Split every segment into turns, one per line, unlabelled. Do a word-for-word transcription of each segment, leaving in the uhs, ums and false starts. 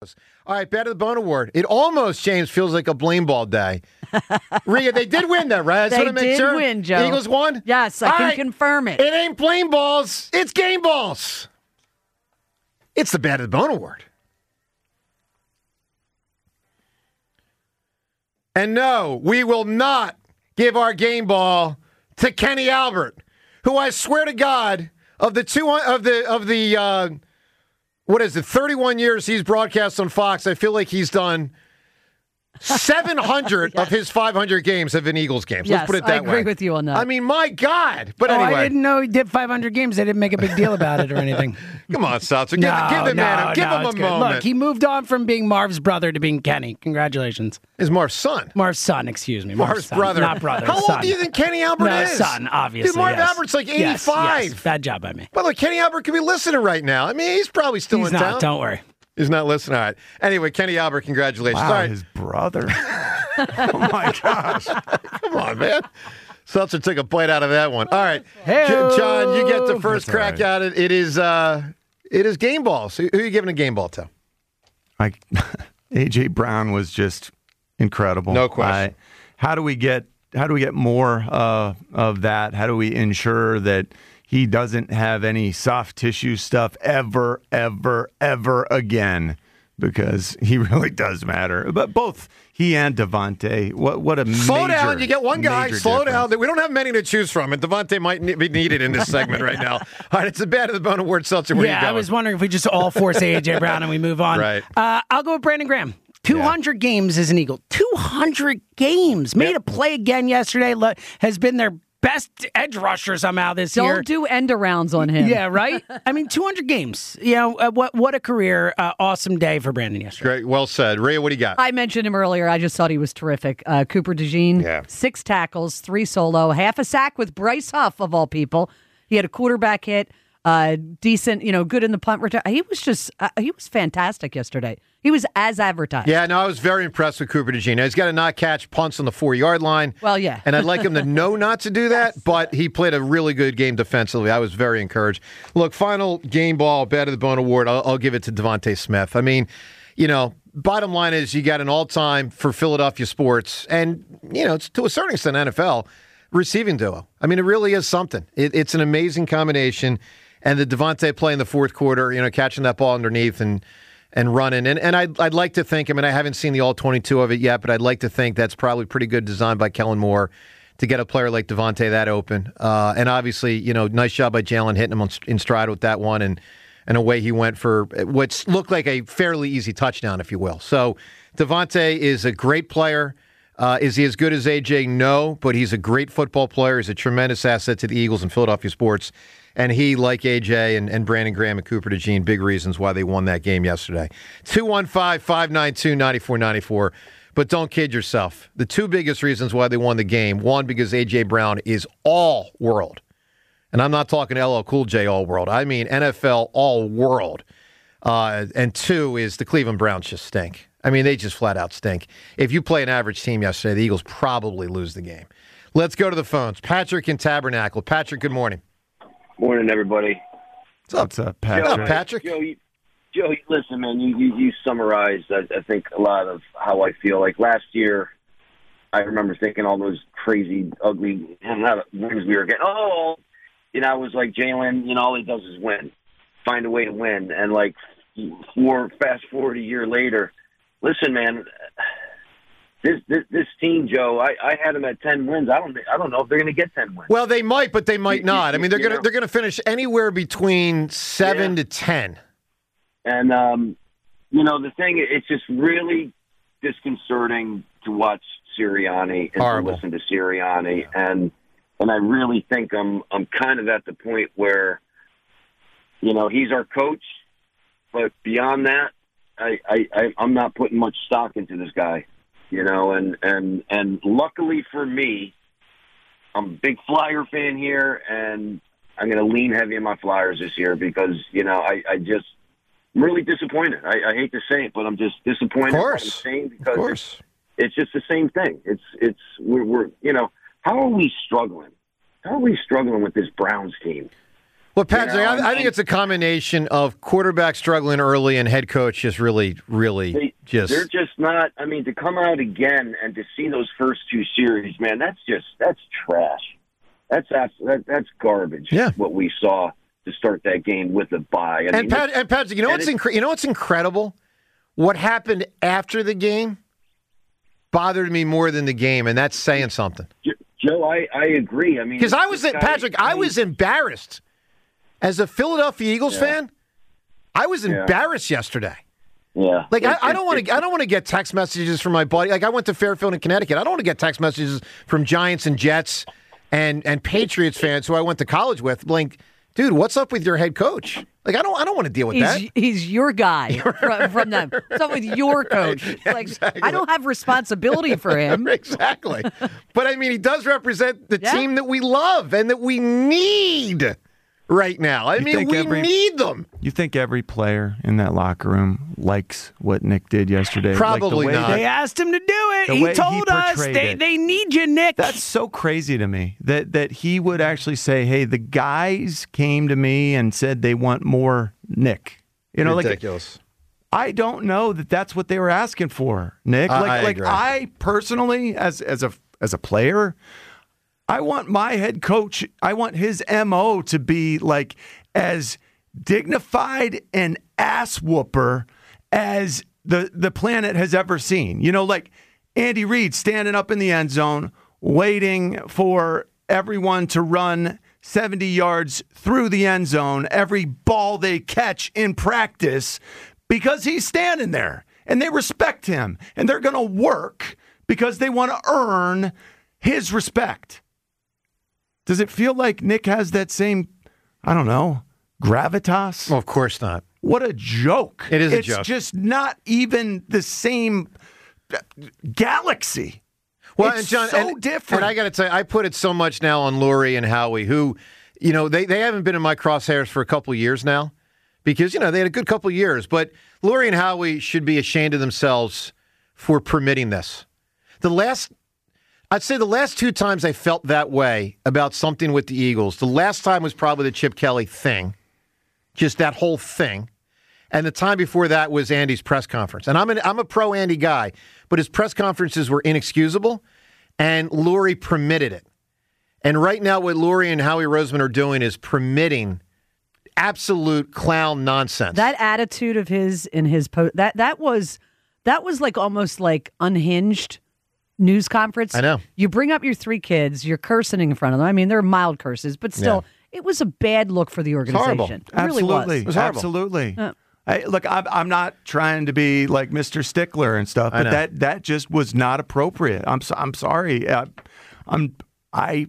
All right, Bet of the Bone Award. It almost, James, feels like a blame ball day. Rhea, they did win that, right? I just
they
want to make
did
sure.
win, Joe.
Eagles won?
Yes, I
All
can
right.
confirm it.
It ain't blame balls. It's game balls. It's the Bet of the Bone Award. And no, we will not give our game ball to Kenny Albert, who I swear to God, of the two of the of the uh, what is it, thirty-one years he's broadcast on Fox, I feel like he's done seven hundred yes. of his five hundred games have been Eagles games.
Yes,
Let's put it that
I agree
way.
with you on that.
I mean, my God. But
oh,
anyway.
I didn't know he did five hundred games. They didn't make a big deal about it or anything.
Come on, Seltzer. Give,
no,
give the
no,
man a, give
no,
him a
good.
moment.
Look, he moved on from being Marv's brother to being Kenny. Congratulations.
Is Marv's son.
Marv's son, excuse me.
Marv's,
Marv's son.
brother.
Not brother.
How
son.
old do you think Kenny Albert
no,
is?
son, obviously.
Dude, Marv
yes.
Albert's like
yes,
eighty-five.
Yes. Bad job by me.
By the way, Kenny Albert could be listening right now. I mean, he's probably still
he's
in
not,
town.
Don't worry.
He's not listening. All right. Anyway, Kenny Albert, congratulations.
Wow,
All right.
his brother. Oh, my gosh.
Come on, man. Seltzer took a bite out of that one. All right.
Hey-o.
John, you get the first
That's
crack
right.
at it. It is uh, it is game balls. Who, who are you giving a game ball to?
I, A J. Brown was just incredible.
No question.
I, how do we get how do we get more uh, of that? How do we ensure that he doesn't have any soft tissue stuff ever, ever, ever again? Because he really does matter. But both he and Devontae, what what a
Slow
major,
down. You get one guy.
major
Slow
difference.
down. We don't have many to choose from, and Devontae might ne- be needed in this segment right now. All right, it's the Bet of the Bone Award. Seltzer, where
yeah,
you going?
I was wondering if we just all force A J. Brown and we move on.
Right.
Uh, I'll go with Brandon Graham. two hundred yeah. games as an Eagle. two hundred games. Made
yep.
a play again yesterday. Has been their best edge rusher somehow this
Don't
year.
Don't do end arounds on him.
Yeah, right? I mean, two hundred games. You know, uh, what what a career. Uh, awesome day for Brandon yesterday.
Great. Well said. Rhea, what do you got?
I mentioned him earlier. I just thought he was terrific. Uh, Cooper DeJean,
yeah.
six tackles, three solo, half a sack with Bryce Huff, of all people. He had a quarterback hit, uh, decent, you know, good in the punt return. He was just, uh, he was fantastic yesterday. He was as advertised.
Yeah, no, I was very impressed with Cooper DeJean. He's got to not catch punts on the four-yard line.
Well, yeah.
And I'd like him to know not to do that, yes. but he played a really good game defensively. I was very encouraged. Look, final game ball, Bet of the Bone Award, I'll, I'll give it to Devontae Smith. I mean, you know, bottom line is you got an all-time for Philadelphia sports and, you know, it's to a certain extent N F L receiving duo. I mean, it really is something. It, it's an amazing combination. And the Devontae play in the fourth quarter, you know, catching that ball underneath and and running. And and I'd, I'd like to think, I mean, I haven't seen the all twenty-two of it yet, but I'd like to think that's probably pretty good design by Kellen Moore to get a player like Devontae that open. Uh, and obviously, you know, nice job by Jalen hitting him on, in stride with that one and, and away he went for what looked like a fairly easy touchdown, if you will. So Devontae is a great player. Uh, is he as good as A J? No, but he's a great football player. He's a tremendous asset to the Eagles and Philadelphia sports. And he, like A J and, and Brandon Graham and Cooper DeJean, big reasons why they won that game yesterday. two one five, five nine two, nine four nine four. But don't kid yourself. The two biggest reasons why they won the game, one, because A J. Brown is all world. And I'm not talking L L Cool J all world. I mean N F L all world. Uh, and two is the Cleveland Browns just stink. I mean, they just flat out stink. If you play an average team yesterday, the Eagles probably lose the game. Let's go to the phones. Patrick in Tabernacle. Patrick, good morning.
Morning, everybody.
What's up,
What's up, Patrick?
What's up, Patrick?
Joe, you, Joe, listen, man, you, you, you summarized, I, I think, a lot of how I feel. Like last year, I remember thinking all those crazy, ugly wins we were getting. Oh, you know, I was like, Jalen, you know, all he does is win, find a way to win. And, like, four, fast forward a year later, listen, man, This, this this team, Joe, I, I had them at ten wins. I don't I don't know if they're going to get ten wins.
Well, they might, but they might not. I mean, they're
You
going to
know?
they're going to finish anywhere between seven
Yeah.
to ten.
And um, you know, the thing, it's just really disconcerting to watch Sirianni and
Horrible.
to listen to Sirianni, and and I really think I'm I'm kind of at the point where, you know, he's our coach, but beyond that, I, I, I I'm not putting much stock into this guy. You know, and, and, and luckily for me, I'm a big Flyer fan here, and I'm going to lean heavy on my Flyers this year because, you know, I, I just I'm really disappointed. I, I hate to say it, but I'm just disappointed.
Of course.
What I'm saying because
Of course.
It's, it's just the same thing. It's, it's, we're, we're, you know, how are we struggling? How are we struggling with this Browns team?
Well, Patrick,
You know,
I, I
and-
think it's a combination of quarterback struggling early and head coach just really, really
They,
just.
They're just not. I mean, to come out again and to see those first two series, man, that's just that's trash. That's that's that, that's garbage.
Yeah.
What we saw to start that game with a bye. I
and,
mean,
Pat, and Patrick, you know
and
what's
it-
incre- you know what's incredible? What happened after the game bothered me more than the game, and that's saying something.
Joe, I, I agree. I mean,
Because I was
this
in,
guy-
Patrick, I was embarrassed as a Philadelphia Eagles
Yeah.
fan. I was
Yeah.
embarrassed yesterday.
Yeah.
Like
It-
I, I
it-
don't want
it-
to. I don't want to get text messages from my buddy. Like I went to Fairfield in Connecticut. I don't want to get text messages from Giants and Jets and and Patriots fans who I went to college with. Like, dude, what's up with your head coach? Like I don't. I don't want to deal with
He's
that.
he's your guy from, from them. What's up with your coach? Like
Exactly.
I don't have responsibility for him.
Exactly. But I mean, he does represent the
Yeah.
team that we love and that we need right now. I
You
mean,
think
we
every-
need them.
You think every player in that locker room likes what Nick did yesterday?
Probably
like the way
not.
They asked him to do it.
The
He
way he
told us
portrayed
they,
it.
they need you, Nick.
That's so crazy to me that that he would actually say, "Hey, the guys came to me and said they want more Nick." You know, like
Ridiculous.
I don't know that that's what they were asking for, Nick.
I-
Like,
I
like
agree.
I personally, as as a as a player, I want my head coach. I want his M O to be like as dignified and ass whooper as the the planet has ever seen. You know, like Andy Reid standing up in the end zone, waiting for everyone to run seventy yards through the end zone, every ball they catch in practice, because he's standing there and they respect him and they're going to work because they want to earn his respect. Does it feel like Nick has that same, I don't know, gravitas?
Well, of course not.
What a joke.
It is a
it's
joke.
It's just not even the same galaxy.
Well,
It's
and John,
so
and,
different.
And I got to tell you, I put it so much now on Lurie and Howie, who, you know, they, they haven't been in my crosshairs for a couple of years now because, you know, they had a good couple of years. But Lurie and Howie should be ashamed of themselves for permitting this. The last, I'd say the last two times I felt that way about something with the Eagles, the last time was probably the Chip Kelly thing, just that whole thing. And the time before that was Andy's press conference. And I'm, an, I'm a pro-Andy guy, but his press conferences were inexcusable, and Lurie permitted it. And right now what Lurie and Howie Roseman are doing is permitting absolute clown nonsense.
That attitude of his in his post that that was that was like almost like unhinged news conference.
I know.
You bring up your three kids, you're cursing in front of them. I mean, they're mild curses, but still, it was a bad look for the
horrible.
organization. It really
Absolutely.
was.
was horrible.
Absolutely.
Yeah.
I, look, I'm, I'm not trying to be like Mister Stickler and stuff,
I
but
know.
that that just was not appropriate. I'm so, I'm sorry. I, I'm I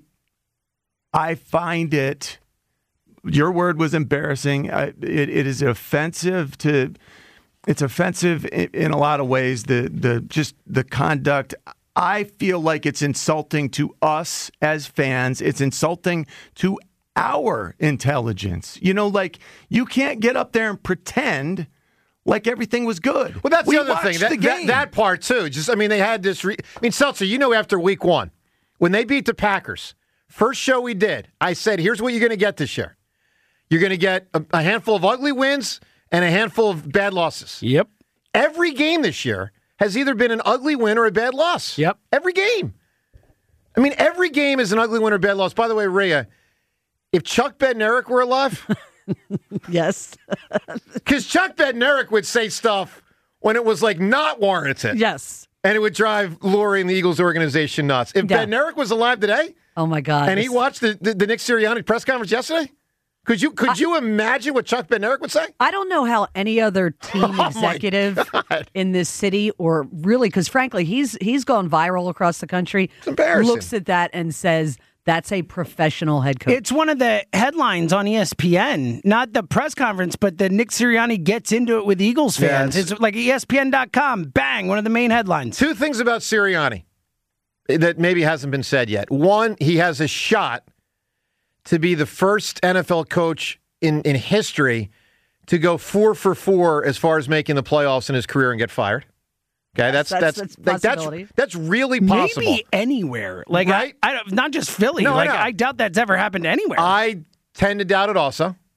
I find it. Your word was embarrassing. I, it, it is offensive to. It's offensive in, in a lot of ways. The the just the conduct. I feel like it's insulting to us as fans. It's insulting to our intelligence. You know, like you can't get up there and pretend like everything was good.
Well, that's
We
the other
watched
thing. That,
the
that,
game.
that part, too. Just, I mean, they had this. Re- I mean, Seltzer, you know, after week one, when they beat the Packers, first show we did, I said, here's what you're going to get this year. You're going to get a, a handful of ugly wins and a handful of bad losses.
Yep.
Every game this year has either been an ugly win or a bad loss.
Yep.
Every game. I mean, every game is an ugly win or bad loss. By the way, Rhea, if Chuck Bednarik were alive,
Yes.
because Chuck Bednarik would say stuff when it was like not warranted.
Yes.
And it would drive Lurie and the Eagles organization nuts. If
Yeah.
Bednarik was alive today
Oh my God.
and he
This-
watched the, the, the Nick Sirianni press conference yesterday, could you could you imagine what Chuck Bednarik would say?
I don't know how any other team
Oh, my
executive
God.
in this city, or really, because frankly, he's he's gone viral across the country.
It's embarrassing.
Looks at that and says that's a professional head coach.
It's one of the headlines on E S P N, not the press conference, but the Nick Sirianni gets into it with Eagles
Yeah,
fans.
it's-
it's like E S P N dot com, bang, one of the main headlines.
Two things about Sirianni that maybe hasn't been said yet. One, he has a shot to be the first N F L coach in, in history to go four for four as far as making the playoffs in his career and get fired. Okay, that's
that's-
that's
that's
like, that's,
possibility.
that's really possible.
Maybe anywhere. Like,
Right?
I, I don't, not just Philly.
No, I
like,
know.
I doubt that's ever happened anywhere.
I tend to doubt it also.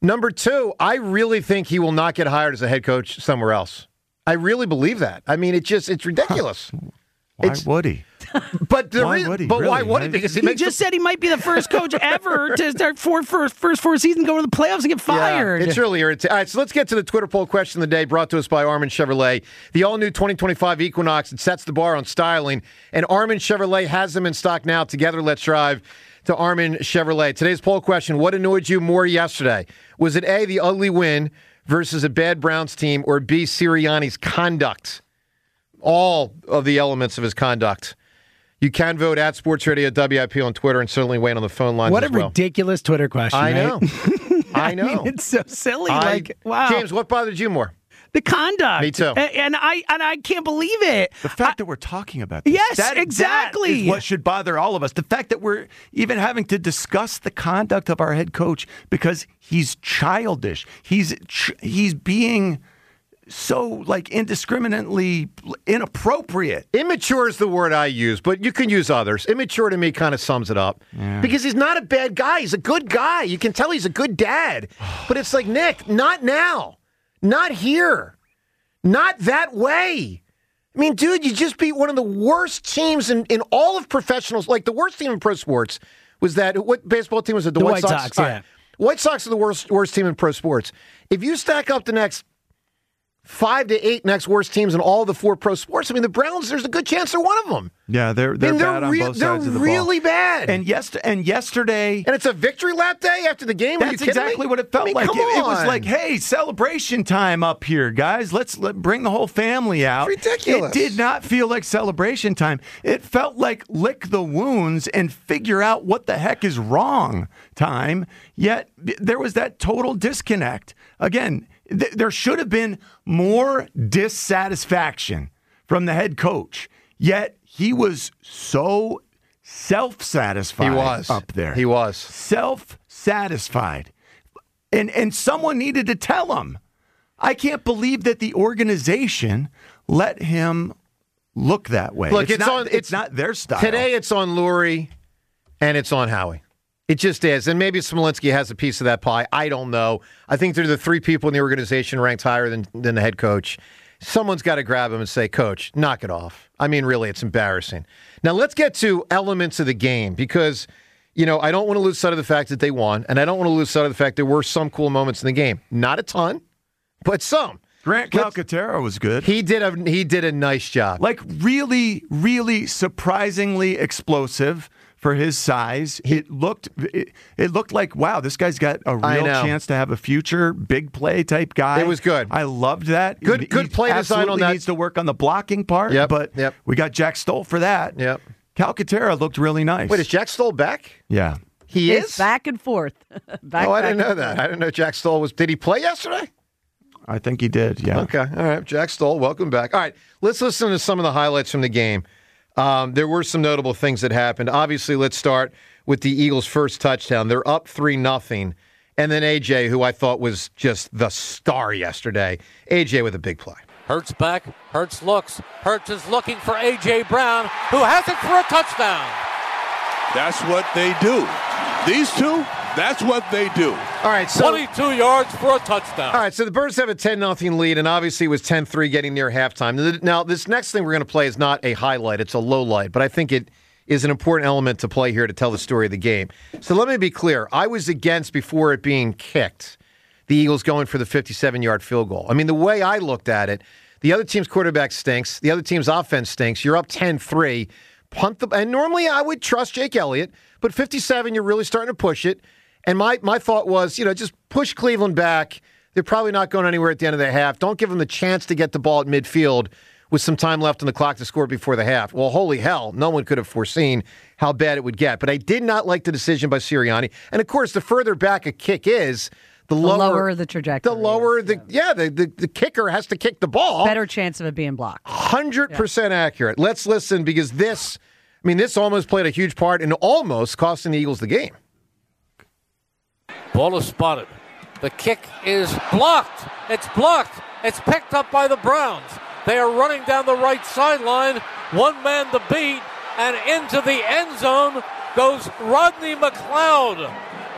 Number two, I really think he will not get hired as a head coach somewhere else. I really believe that. I mean, it just, it's ridiculous.
Why
It's-
would he?
But the
Why
re-
would he?
but why
Really?
would he? Because he,
He
makes
just
the-
said he might be the first coach ever to start four, first, first four seasons, go to the playoffs and get fired.
Yeah, it's really irritating. All right, so let's get to the Twitter poll question of the day brought to us by Armin Chevrolet. The all-new twenty twenty-five Equinox, it sets the bar on styling, and Armin Chevrolet has them in stock now. Together, let's drive to Armin Chevrolet. Today's poll question, what annoyed you more yesterday? Was it A, the ugly win versus a bad Browns team, or B, Sirianni's conduct? All of the elements of his conduct. You can vote at Sports Radio W I P on Twitter and certainly wait on the phone lines
What a
as well.
ridiculous Twitter question.
I
right?
know. I know.
mean, it's so silly.
I-
like, wow.
James, what bothered you more?
the conduct.
Me too.
A- And I and I can't believe it.
The fact that we're talking about this.
Yes,
that,
exactly.
That is what should bother all of us. The fact that we're even having to discuss the conduct of our head coach because he's childish. He's ch- he's being so like indiscriminately inappropriate.
Immature is the word I use, but you can use others. Immature to me kind of sums it up. Because he's not a bad guy. He's a good guy. You can tell he's a good dad. But it's like, Nick, not now. Not here. Not that way. I mean, dude, you just beat one of the worst teams in, in all of professionals. Like, the worst team in pro sports was that, what baseball team was it? The,
The
White,
White
Sox?
Sox,
All
yeah.
right. White Sox are the worst worst team in pro sports. If you stack up the next five to eight next worst teams in all the four pro sports, I mean, the Browns, there's a good chance they're one of them.
Yeah, they're they're
I mean,
bad on
rea-
both sides
they're
of the
really
ball.
bad.
And yes, and yesterday.
And it's a victory lap day after the game? Are you
That's
kidding
exactly
me?
what it felt
I mean,
like. It,
come
it was
on.
like, hey, celebration time up here, guys. Let's let, bring the whole family out.
It's ridiculous.
It did not feel like celebration time. It felt like lick the wounds and figure out what the heck is wrong time. Yet there was that total disconnect. Again, th- there should have been more dissatisfaction from the head coach. Yet he was so self-satisfied
He was.
up there.
He was.
Self-satisfied. And and someone needed to tell him. I can't believe that the organization let him look that way.
Look, it's,
not,
on.
It's, not their style.
Today it's on Lurie and it's on Howie. It just is. And maybe Smolinski has a piece of that pie. I don't know. I think they're the three people in the organization ranked higher than, than the head coach. Someone's got to grab him and say, Coach, knock it off. I mean, really, it's embarrassing. Now, let's get to elements of the game because, you know, I don't want to lose sight of the fact that they won, and I don't want to lose sight of the fact there were some cool moments in the game. Not a ton, but some.
Grant
Let's-
Calcaterra was good.
He did a he did a nice job.
Like really, really surprisingly explosive for his size. It looked it, it looked like, wow, this guy's got a
I
real
know.
chance to have a future big play type guy.
It was good.
I loved that.
Good-
He-
good
he
play design on
absolutely
that.
needs to work on the blocking part,
Yep,
but
yep.
we got Jack Stoll for that.
Yep.
Calcaterra looked really nice.
Wait, is Jack Stoll back?
yeah.
He
It's
is?
back and forth. back,
Oh, I
back
didn't know
and
that.
forth.
I didn't know Jack Stoll was. Did he play yesterday?
I think he did, yeah.
Okay. All right. Jack Stoll, welcome back. All right. Let's listen to some of the highlights from the game. Um, there were some notable things that happened. Obviously, let's start with the Eagles' first touchdown. They're up three nothing, and then A J, who I thought was just the star yesterday. A J with a big play.
Hurts back. Hurts looks. Hurts is looking for A J. Brown, who has it for a touchdown.
That's what they do. These two, that's what they do.
All right. So.
twenty-two yards for a touchdown.
All right, so the Birds have a ten nothing lead, and obviously it was ten three getting near halftime. Now, this next thing we're going to play is not a highlight, it's a low light, but I think it is an important element to play here to tell the story of the game. So let me be clear. I was against, before it being kicked, the Eagles going for the fifty-seven-yard field goal. I mean, the way I looked at it, the other team's quarterback stinks, the other team's offense stinks, you're up ten three, punt the, and normally I would trust Jake Elliott, but fifty-seven, you're really starting to push it. And my, my thought was, you know, just push Cleveland back. They're probably not going anywhere at the end of the half. Don't give them the chance to get the ball at midfield with some time left on the clock to score before the half. Well, holy hell, no one could have foreseen how bad it would get. But I did not like the decision by Sirianni. And, of course, the further back a kick is, the,
The
lower,
lower the trajectory
The lower
is,
the, yeah, the, the, the kicker has to kick the ball.
Better chance of it being blocked.
one hundred percent accurate. Let's listen because this, I mean, this almost played a huge part in almost costing the Eagles the game.
Ball is spotted. The kick is blocked. It's blocked. It's picked up by the Browns. They are running down the right sideline. One man to beat. And into the end zone goes Rodney McLeod.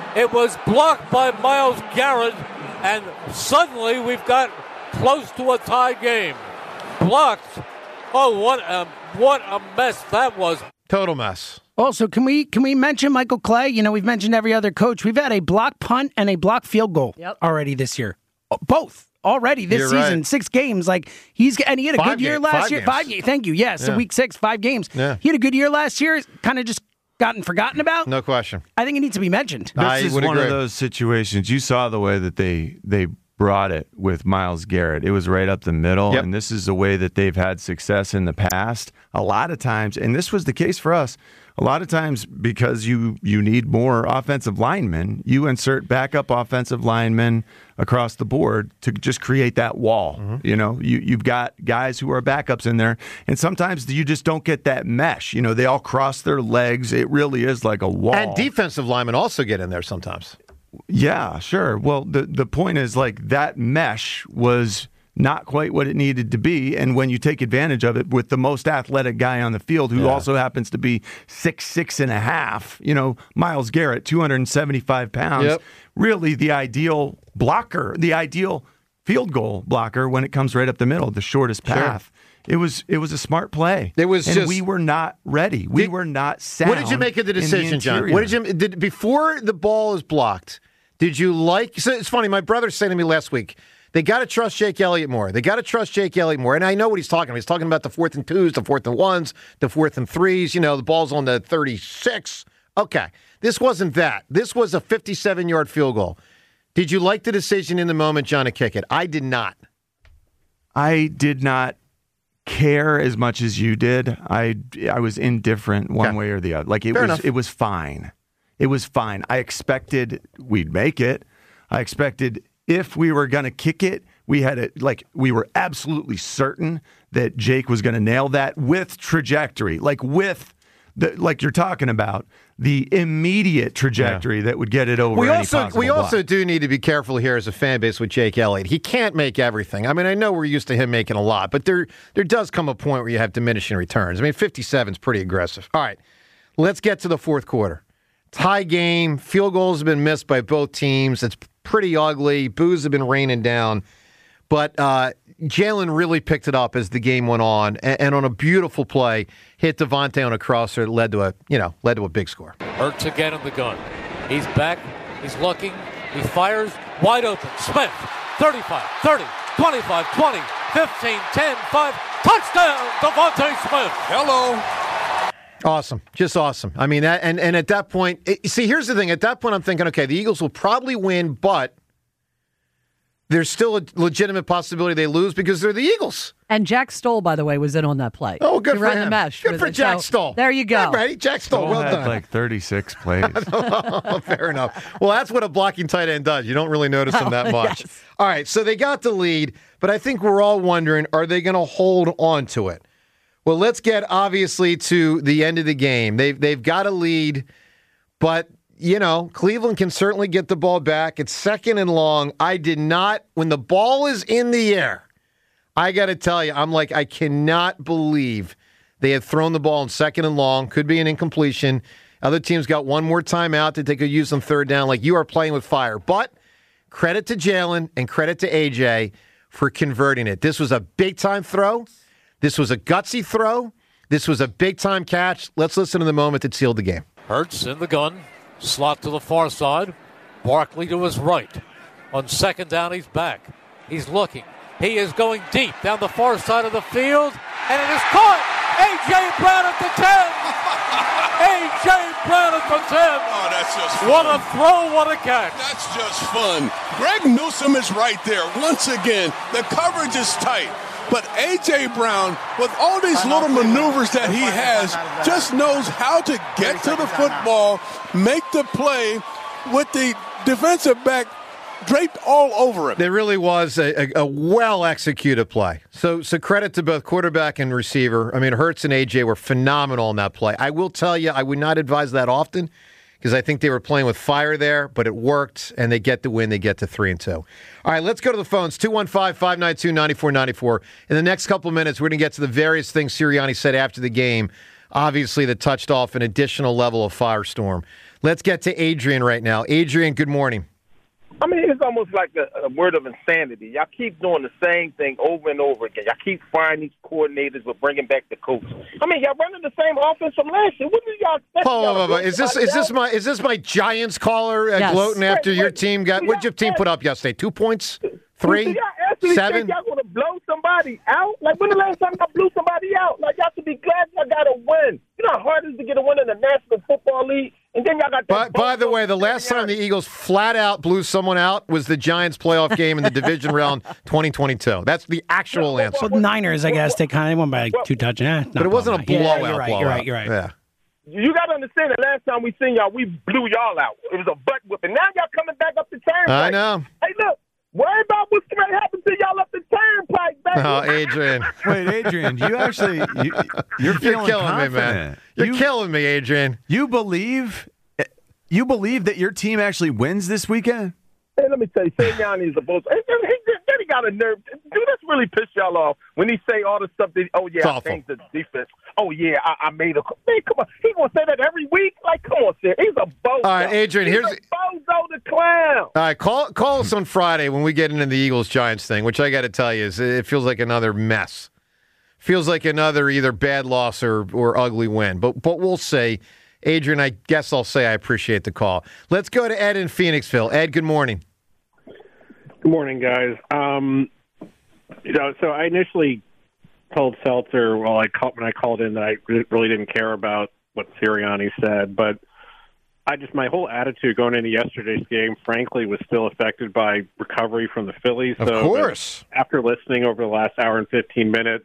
It was blocked by Myles Garrett, and suddenly we've got close to a tie game. Blocked. Oh, what a, what a mess that was.
Total mess.
Also, can we can we mention Michael Clay? You know, we've mentioned every other coach. We've had a block punt and a block field goal
Yep.
already this year. Both already this
You're
season.
right.
Six games. Like he's and he had a
Five
good year
game-
last
five
year.
games.
Five games. Thank you. Yeah. So
Yeah.
week six, five games.
Yeah.
He had a good year last year. Kind of just gotten forgotten about.
No question.
I think it needs to be mentioned.
This
I
is
would
one
agree.
of those situations. You saw the way that they they brought it with Myles Garrett. It was right up the middle,
Yep.
and this is the way that they've had success in the past. A lot of times, and this was the case for us, a lot of times because you you need more offensive linemen, you insert backup offensive linemen across the board to just create that wall.
Mm-hmm.
You know, you, you've got guys who are backups in there, and sometimes you just don't get that mesh. You know, they all cross their legs. It really is like a wall.
And defensive linemen also get in there sometimes.
Yeah, sure. Well, the the point is like that mesh was not quite what it needed to be, and when you take advantage of it with the most athletic guy on the field, who
Yeah.
also happens to be six six and a half, you know, Myles Garrett, two hundred seventy-five pounds,
Yep.
really the ideal blocker, the ideal field goal blocker when it comes right up the middle, the shortest path. It was it was a smart play.
It was
and
just-
we were not ready. We
Did-
were not sound.
What did you make of the
in
decision, John?
interior.
What did you did before the ball is blocked? Did you like? So it's funny. My brother said to me last week, they got to trust Jake Elliott more. They got to trust Jake Elliott more. And I know what he's talking about. He's talking about the fourth and twos, the fourth and ones, the fourth and threes. You know, the ball's on the thirty-six. Okay, this wasn't that. This was a fifty-seven-yard field goal. Did you like the decision in the moment, John, to kick it? I did not.
I did not care as much as you did. I I was indifferent one
Okay.
way or the other. Like it
Fair
was
enough.
it was fine. It was fine. I expected we'd make it. I expected if we were going to kick it, we had it like we were absolutely certain that Jake was going to nail that with trajectory, like with the like you're talking about the immediate trajectory that would get it over.
We
any
also
possible
we also
block.
do need to be careful here as a fan base with Jake Elliott. He can't make everything. I mean, I know we're used to him making a lot, but there there does come a point where you have diminishing returns. I mean, fifty-seven is pretty aggressive. All right, let's get to the fourth quarter. Tie game. Field goals have been missed by both teams. It's pretty ugly. Boos have been raining down. But uh, Jalen really picked it up as the game went on, and, and on a beautiful play, hit Devontae on a crosser that led to a you know led to a big score.
Hurts again in the gun. He's back. He's looking. He fires. Wide open. Smith. thirty-five, thirty, twenty-five, twenty, fifteen, ten, five. Touchdown, Devontae Smith.
Hello.
Awesome, just awesome. I mean, that, and and at that point, it, see, here's the thing. At that point, I'm thinking, okay, the Eagles will probably win, but there's still a legitimate possibility they lose because they're the Eagles.
And Jack Stoll, by the way, was in on that play.
Oh, good
he
for
ran
him.
the mesh.
Good
with
for
it.
Jack
So,
Stoll.
There you go.
Yeah, right, Jack Stoll.
Stoll
Well
had
done.
like thirty-six plays.
Oh, fair enough. Well, that's what a blocking tight end does. You don't really notice him that much.
yes.
All right, so they got the lead, but I think we're all wondering, are they going to hold on to it? Well, let's get obviously to the end of the game. They've they've got a lead, but you know Cleveland can certainly get the ball back. It's second and long. I did not when the ball is in the air. I got to tell you, I'm like I cannot believe they had thrown the ball in second and long. Could be an incompletion. Other teams got one more timeout that they could use on third down. Like you are playing with fire, but credit to Jalen and credit to A J for converting it. This was a big time throw. This was a gutsy throw. This was a big-time catch. Let's listen to the moment that sealed the game.
Hurts in the gun. Slot to the far side. Barkley to his right. On second down, he's back. He's looking. He is going deep down the far side of the field. And it is caught. A J. Brown at the ten. A J. Brown at the ten.
Oh, that's just fun.
What a throw, what a catch.
That's just fun. Greg Newsome is right there. Once again, the coverage is tight. But A J. Brown, with all these little maneuvers that he has, just knows how to get to the football, make the play with the defensive back draped all over him.
There really was a, a, a well-executed play. So, so credit to both quarterback and receiver. I mean, Hurts and A J were phenomenal in that play. I will tell you, I would not advise that often because I think they were playing with fire there, but it worked, and they get the win. They get to three and two. All right, let's go to the phones, two one five, five nine two, nine four nine four. In the next couple of minutes, we're going to get to the various things Sirianni said after the game, obviously that touched off an additional level of firestorm. Let's get to Adrian right now. Adrian, good morning.
I mean, it's almost like a, a word of insanity. Y'all keep doing the same thing over and over again. Y'all keep firing these coordinators with bringing back the coach. I mean, y'all running the same offense from last year. What do y'all?
Whoa, whoa, whoa, whoa. Is this is this my is this my Giants caller uh,
Yes.
gloating after
Wait,
your
wait.
team got? What'd your team put up yesterday? Two points,
Do
three,
y'all actually
seven.
think y'all going to blow somebody out? Like, when the last time y'all blew somebody out? Like, y'all should be glad y'all got a win. You know how hard it is to get a win in the National Football League? And then y'all got that.
By, by the way, the last time the Eagles flat out blew someone out was the Giants playoff game in the division round twenty twenty-two. That's the actual answer.
Well, the Niners, I guess, they kind of won by like two touchdowns. Eh,
But it wasn't a blowout.
Yeah, you're right.
blowout.
You're right. You're right.
Yeah.
You got to understand that last time we seen y'all, we blew y'all out. It was a butt whipping. Now y'all coming back up the turnpike.
I know.
Hey, look, worry about what's going to happen to y'all up the turnpike, baby.
Oh, Adrian.
Wait, Adrian, you actually you, you're feeling
You're killing
confident.
me, man. You're
you,
killing me, Adrian.
You believe you believe that your team actually wins this weekend?
Hey, let me tell you, Sirianni is a bullshit. He, he, he, then he got a nerve. Dude, that's really piss y'all off when he say all the stuff that, oh, yeah, I
awful.
changed the defense. Oh, yeah, I, I made a – man, come on. He going to say that every week? Like, come on, Sir. He's a bozo.
All right, Adrian,
He's
here's-
a bozo the clown.
All right, call call us on Friday when we get into the Eagles-Giants thing, which I got to tell you is it feels like another mess. Feels like another either bad loss or, or ugly win. But but we'll see. Adrian, I guess I'll say I appreciate the call. Let's go to Ed in Phoenixville. Ed, good morning.
Good morning, guys. Um, you know, so I initially told Seltzer, well, I called, when I called in, that I really didn't care about what Sirianni said, but I just my whole attitude going into yesterday's game, frankly, was still affected by recovery from the Phillies.
Of
so
course.
after listening over the last hour and fifteen minutes,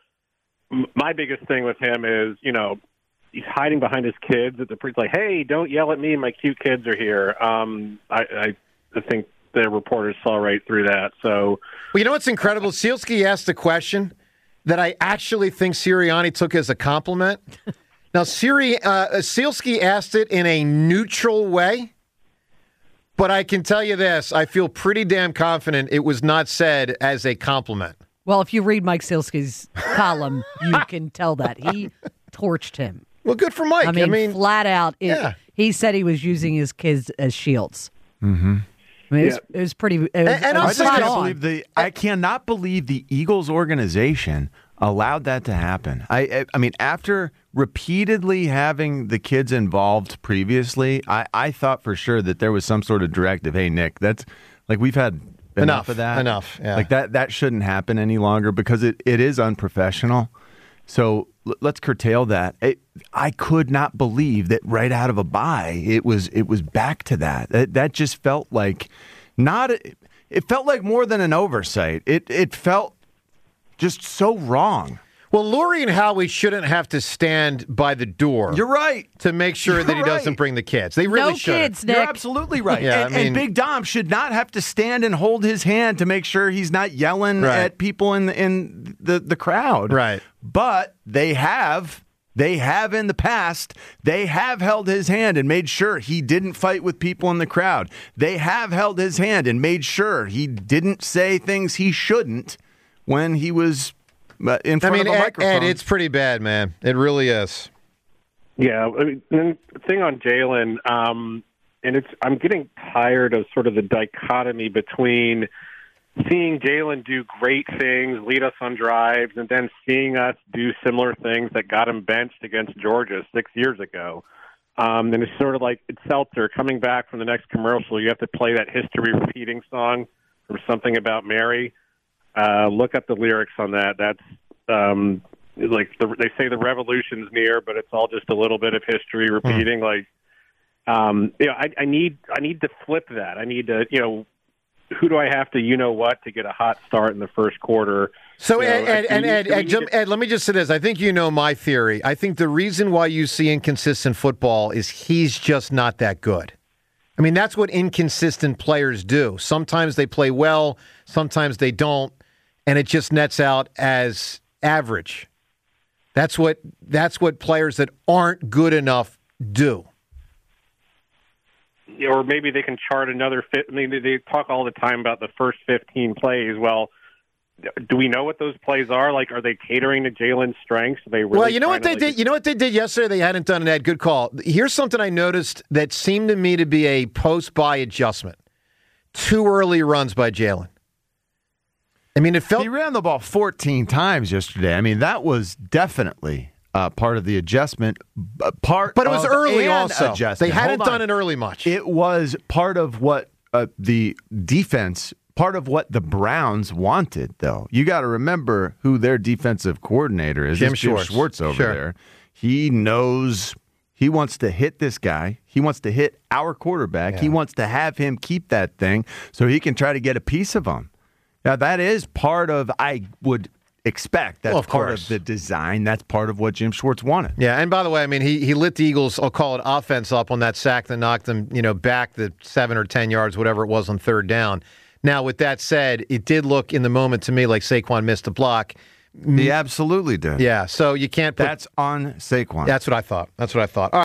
m- my biggest thing with him is, you know, he's hiding behind his kids. At the pre- like, hey, don't yell at me. My cute kids are here. Um, I, I, I think the reporters saw right through that. So,
Well, you know what's incredible? Sealski asked a question that I actually think Sirianni took as a compliment. Now, Siri, uh, Sealski asked it in a neutral way, but I can tell you this. I feel pretty damn confident it was not said as a compliment.
Well, if you read Mike Silski's column, you can tell that. He torched him.
Well, good for Mike.
I mean,
I mean
flat out. It,
yeah.
He said he was using his kids as shields.
Mm-hmm.
I mean, it, was, it was pretty. It was,
And- and
it
I'll
was
say
I
spot
this,
can't
on.
believe the I cannot believe the Eagles organization allowed that to happen. I I, I mean, after repeatedly having the kids involved previously, I, I thought for sure that there was some sort of directive. Hey, Nick, that's like we've had enough,
Enough,
of that.
enough, yeah.
Like that that shouldn't happen any longer because it, it is unprofessional. So l- let's curtail that. It, I could not believe that right out of a bye, it was it was back to that. That, that just felt like not. A, it felt like more than an oversight. It it felt just so wrong.
Well, Lurie and Howie shouldn't have to stand by the door.
You're right.
To make sure
You're
that he doesn't
right.
bring the kids. They really
no
should.
kids, Nick.
You're absolutely right.
Yeah,
and,
I mean-
and Big Dom should not have to stand and hold his hand to make sure he's not yelling
Right.
at people in the, in the, the crowd.
Right.
But they have. They have in the past. They have held his hand and made sure he didn't fight with people in the crowd. They have held his hand and made sure he didn't say things he shouldn't when he was uh, in
I
front
mean,
of a
Ed,
microphone.
Ed, it's pretty bad, man. It really is.
yeah, I mean, the thing on Jalen, um, and it's I'm getting tired of sort of the dichotomy between seeing Jalen do great things, lead us on drives, and then seeing us do similar things that got him benched against Georgia six years ago. Um, and it's sort of like it's Seltzer coming back from the next commercial. You have to play that history repeating song from Something About Mary. Uh, look up the lyrics on that. That's um, like the, they say the revolution's near, but it's all just a little bit of history repeating. Mm. Like, um, you know, I, I need I need to flip that. I need to, you know, who do I have to, you know what, to get a hot start in the first quarter?
So,
You know,
Ed, Ed,
I-
and
we-
Ed,
we
Ed,
need
Jim-
to-
Ed, let me just say this. I think you know my theory. I think the reason why you see inconsistent football is he's just not that good. I mean, that's what inconsistent players do. Sometimes they play well, sometimes they don't, and it just nets out as average. That's what that's what players that aren't good enough do.
Or maybe they can chart another fit. I mean, they- they talk all the time about the first fifteen plays. Well, do we know what those plays are? Like, are they catering to Jalen's strengths? Are they really
well, you know what
trying
they
to, like,
did. You know what they did yesterday. They hadn't done it. Ed, good call. Here's something I noticed that seemed to me to be a post-buy adjustment. Two early runs by Jalen. I mean, it felt
he ran the ball fourteen times yesterday. I mean, that was definitely uh, part of the adjustment. Uh, part,
but it was
of
early
an
also.
Adjustment.
They hadn't
Hold
done
on.
it early much.
It was part of what uh, the defense. Part of what the Browns wanted, though. You got to remember who their defensive coordinator is.
Jim
It's Jim
Schwartz.
Schwartz over
Sure.
there. He knows he wants to hit this guy. He wants to hit our quarterback.
Yeah.
He wants to have him keep that thing so he can try to get a piece of him. Now, that is part of, I would expect, that's
Well, of
part
course.
of the design. That's part of what Jim Schwartz wanted.
Yeah, and by the way, I mean, he he lit the Eagles, I'll call it offense, up on that sack that knocked them, you know, back the seven or ten yards, whatever it was, on third down. Now, with that said, it did look in the moment to me like Saquon missed a block.
He absolutely did.
Yeah, so you can't put...
That's on Saquon.
That's what I thought. That's what I thought. All